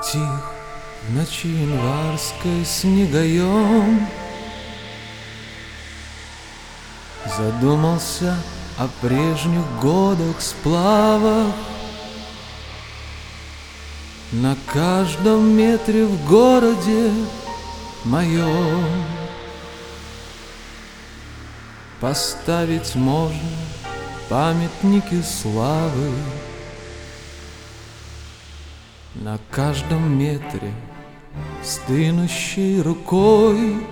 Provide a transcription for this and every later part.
Притих в ночи январской снегаем, задумался о прежних годах сплавах. На каждом метре в городе моем поставить можно памятники славы. На каждом метре стынущей рукой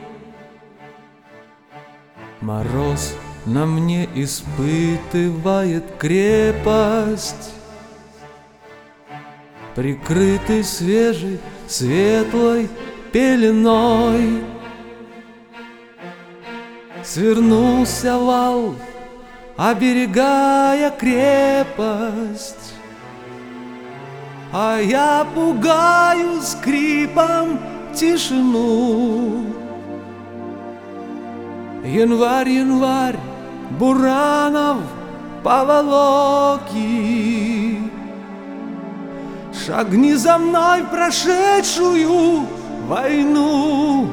мороз на мне испытывает крепость, прикрытый свежей светлой пеленой. Свернулся вал, оберегая крепость, а я пугаю скрипом тишину. Январь, январь, буранов поволоки, шагни за мной прошедшую войну.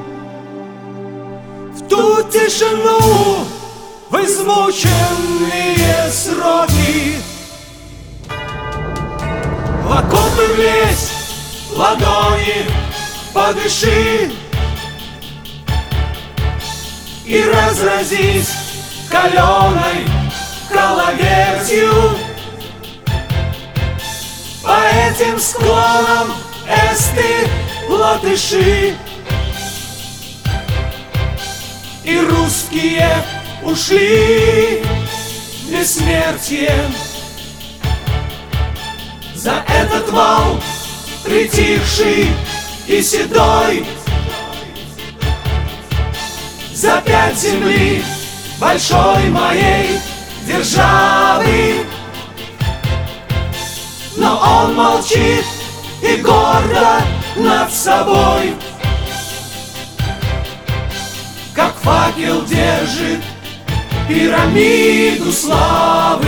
В ту тишину, в измученные сроки, в окопы влезь, ладони подыши и разразись каленой коловертью. По этим склонам эсты, латыши и русские ушли в бессмертие. За этот вал притихший и седой, за пять земли большой моей державы. Но он молчит и гордо над собой, как факел держит пирамиду славы.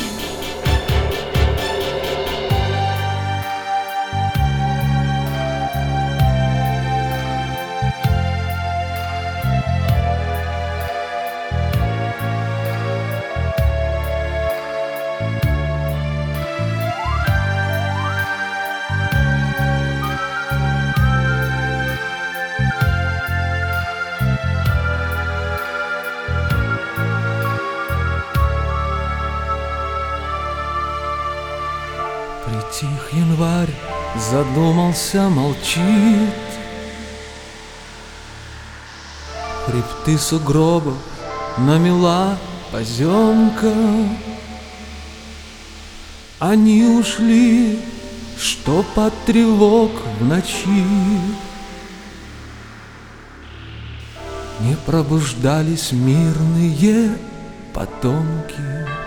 Притих январь, задумался, молчит. Хребты сугробов намела поземка. Они ушли, что под тревог в ночи не пробуждались мирные потомки.